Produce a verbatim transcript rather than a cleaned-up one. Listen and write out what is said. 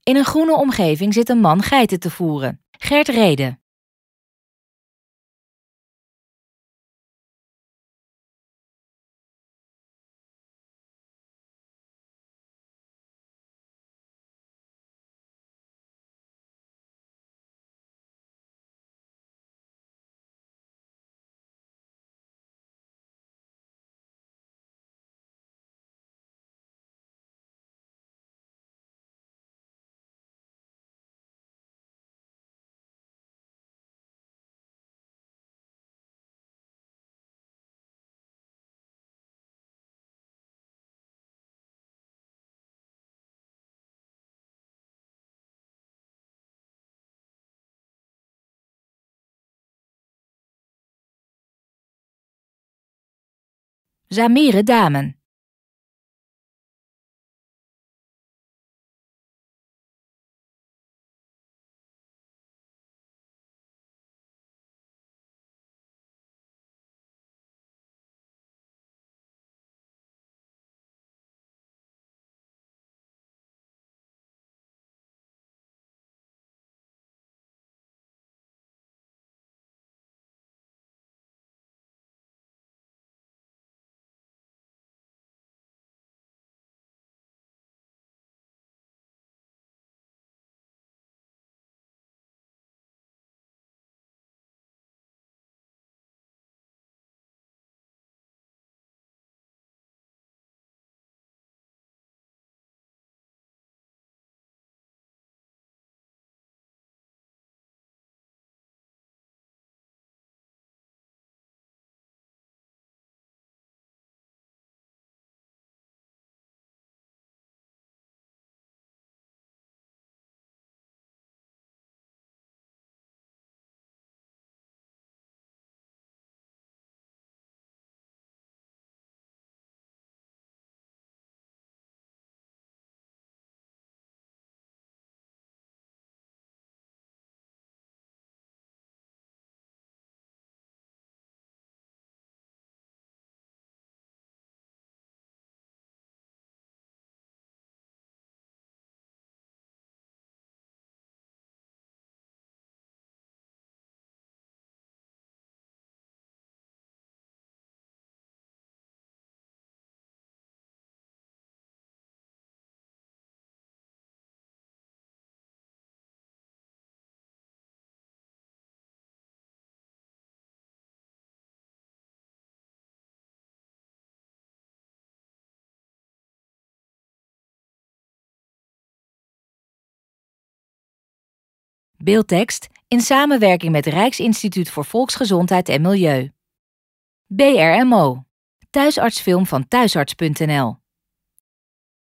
In een groene omgeving zit een man geiten te voeren. Gert Rede. Zamire Damen. Beeldtekst in samenwerking met Rijksinstituut voor Volksgezondheid en Milieu. B R M O. Thuisartsfilm van thuisarts punt n l